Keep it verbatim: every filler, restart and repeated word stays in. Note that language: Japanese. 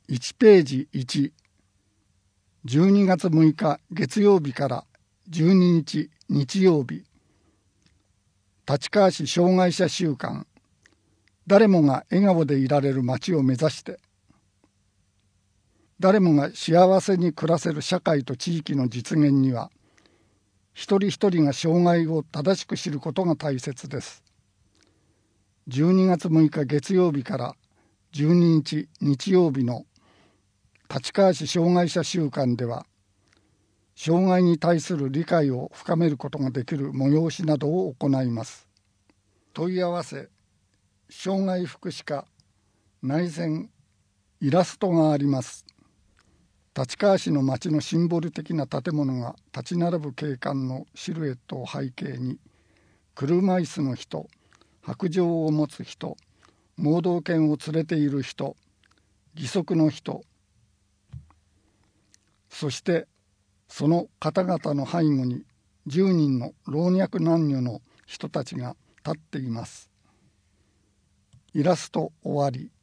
いちページいち、じゅうにがつむいか月曜日からじゅうににち日曜日、立川市障害者週間、誰もが笑顔でいられる街を目指して、誰もが幸せに暮らせる社会と地域の実現には、一人一人が障害を正しく知ることが大切です。じゅうにがつむいか月曜日からじゅうににち日曜日の立川市障害者週間では、障害に対する理解を深めることができる催しなどを行います。問い合わせ、障害福祉課内線イラストがあります。立川市の街のシンボル的な建物が立ち並ぶ景観のシルエットを背景に、車椅子の人、白杖を持つ人、盲導犬を連れている人、義足の人、そしてその方々の背後にじゅうにんの老若男女の人たちが立っています。イラスト終わり。